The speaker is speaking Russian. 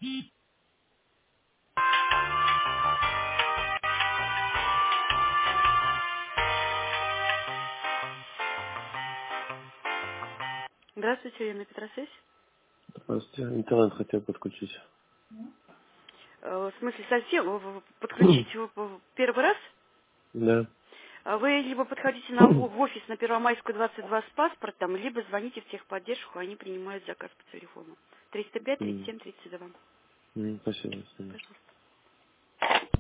Здравствуйте, я на Петросвязь. Здравствуйте. Интернет хотел подключить. В смысле, совсем подключить в первый раз? Да. Вы либо подходите в офис на Первомайскую, 22 с паспортом, либо звоните в техподдержку, они принимают заказ по телефону. 305 М, 37 32. Спасибо. До свидания. Пожалуйста.